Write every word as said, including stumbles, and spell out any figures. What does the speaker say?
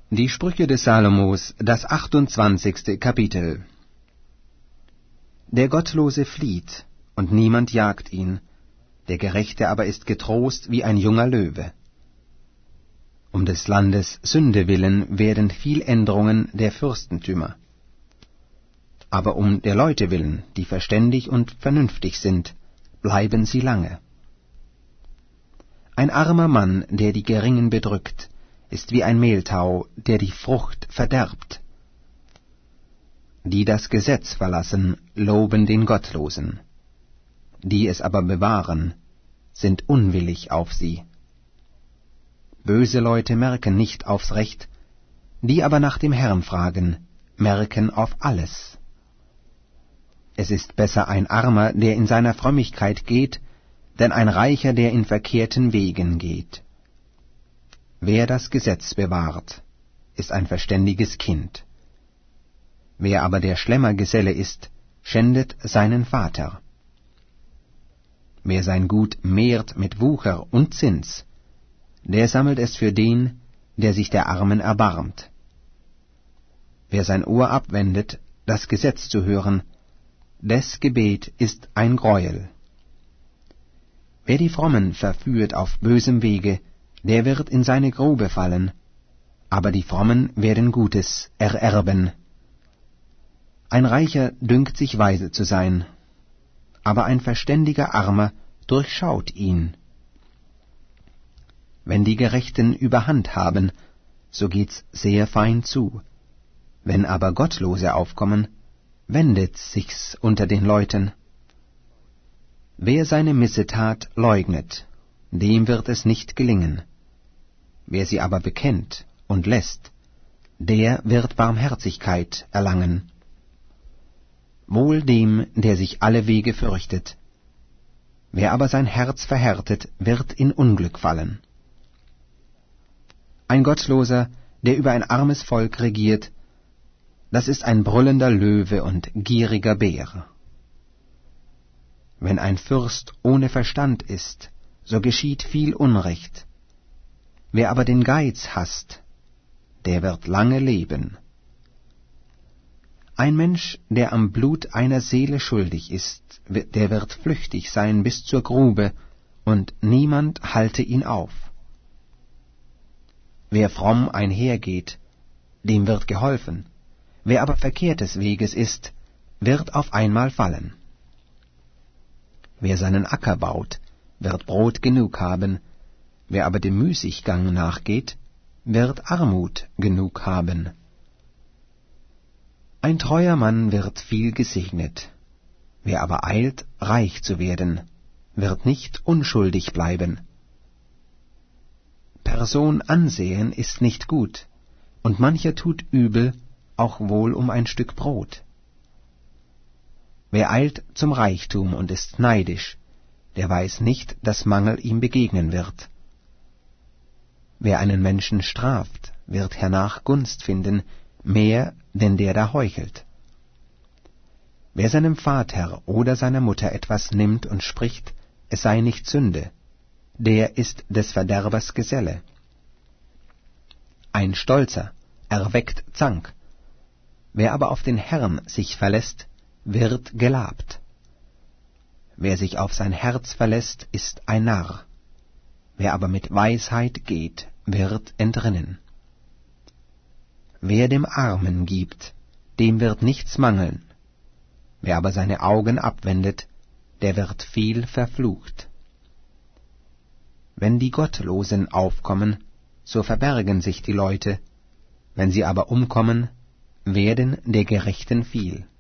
Die Sprüche des Salomos, das achtundzwanzigste Kapitel. Der Gottlose flieht, und niemand jagt ihn, der Gerechte aber ist getrost wie ein junger Löwe. Um des Landes Sünde willen werden viel Änderungen der Fürstentümer. Aber um der Leute willen, die verständig und vernünftig sind, bleiben sie lange. Ein armer Mann, der die Geringen bedrückt, ist wie ein Mehltau, der die Frucht verderbt. Die das Gesetz verlassen, loben den Gottlosen. Die es aber bewahren, sind unwillig auf sie. Böse Leute merken nicht aufs Recht, die aber nach dem Herrn fragen, merken auf alles. Es ist besser ein Armer, der in seiner Frömmigkeit geht, denn ein Reicher, der in verkehrten Wegen geht. Wer das Gesetz bewahrt, ist ein verständiges Kind. Wer aber der Schlemmergeselle ist, schändet seinen Vater. Wer sein Gut mehrt mit Wucher und Zins, der sammelt es für den, der sich der Armen erbarmt. Wer sein Ohr abwendet, das Gesetz zu hören, des Gebet ist ein Greuel. Wer die Frommen verführt auf bösem Wege, der wird in seine Grube fallen, aber die Frommen werden Gutes ererben. Ein Reicher dünkt sich weise zu sein, aber ein verständiger Armer durchschaut ihn. Wenn die Gerechten Überhand haben, so geht's sehr fein zu. Wenn aber Gottlose aufkommen, wendet sich's unter den Leuten. Wer seine Missetat leugnet, dem wird es nicht gelingen. Wer sie aber bekennt und lässt, der wird Barmherzigkeit erlangen. Wohl dem, der sich alle Wege fürchtet. Wer aber sein Herz verhärtet, wird in Unglück fallen. Ein Gottloser, der über ein armes Volk regiert, das ist ein brüllender Löwe und gieriger Bär. Wenn ein Fürst ohne Verstand ist, so geschieht viel Unrecht. Wer aber den Geiz hasst, der wird lange leben. Ein Mensch, der am Blut einer Seele schuldig ist, der wird flüchtig sein bis zur Grube, und niemand halte ihn auf. Wer fromm einhergeht, dem wird geholfen. Wer aber verkehrtes Weges ist, wird auf einmal fallen. Wer seinen Acker baut, wird Brot genug haben. Wer aber dem Müßiggang nachgeht, wird Armut genug haben. Ein treuer Mann wird viel gesegnet. Wer aber eilt, reich zu werden, wird nicht unschuldig bleiben. Person ansehen ist nicht gut, und mancher tut übel, auch wohl um ein Stück Brot. Wer eilt zum Reichtum und ist neidisch, der weiß nicht, dass Mangel ihm begegnen wird. Wer einen Menschen straft, wird hernach Gunst finden, mehr denn der da heuchelt. Wer seinem Vater oder seiner Mutter etwas nimmt und spricht, es sei nicht Sünde, der ist des Verderbers Geselle. Ein Stolzer erweckt Zank, wer aber auf den Herrn sich verlässt, wird gelabt. Wer sich auf sein Herz verlässt, ist ein Narr, wer aber mit Weisheit geht, wird entrinnen. Wer dem Armen gibt, dem wird nichts mangeln, wer aber seine Augen abwendet, der wird viel verflucht. Wenn die Gottlosen aufkommen, so verbergen sich die Leute, wenn sie aber umkommen, werden der Gerechten viel.